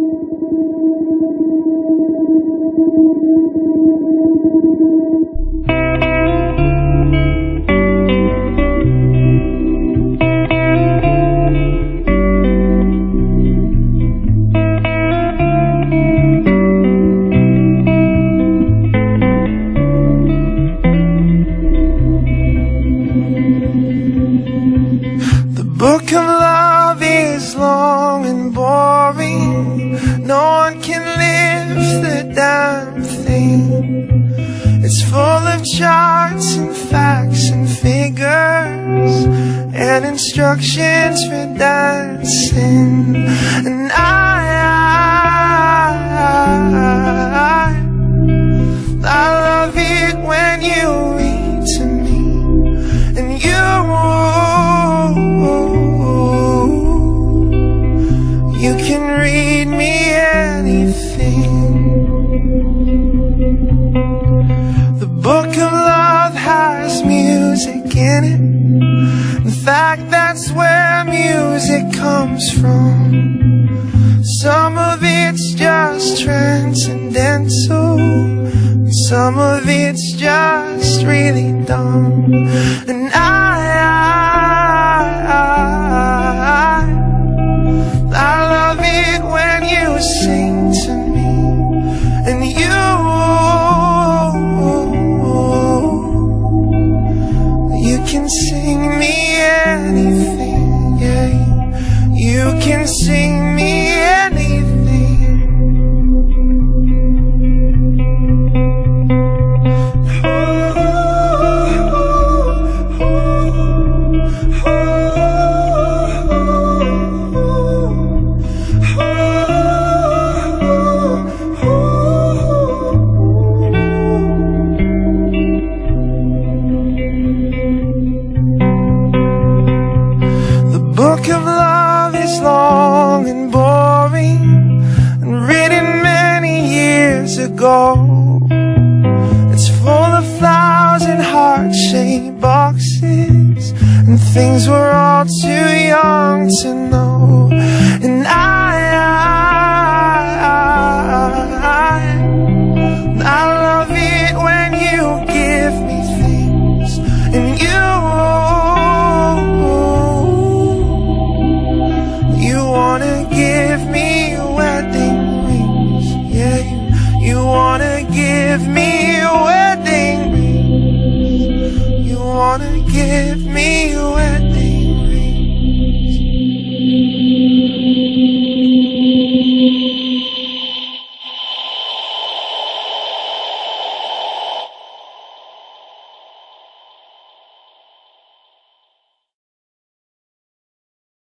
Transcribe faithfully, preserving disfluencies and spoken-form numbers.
Book of love is long and boring. No one can lift the damn thing. It's full of charts and facts and figures and instructions for dancing. And I, I, I love it when you read to me. And you You can read me anything. The book of love has music in it. In fact, that's where music comes from. Some of it's just transcendental, and some of it's just really dumb. And I, I, I I love it when you sing to me. And you You can sing me anything, yeah. You can sing me anything. Book of love is long and boring and written many years ago. It's full of flowers and heart-shaped boxes and things we're all too young to know.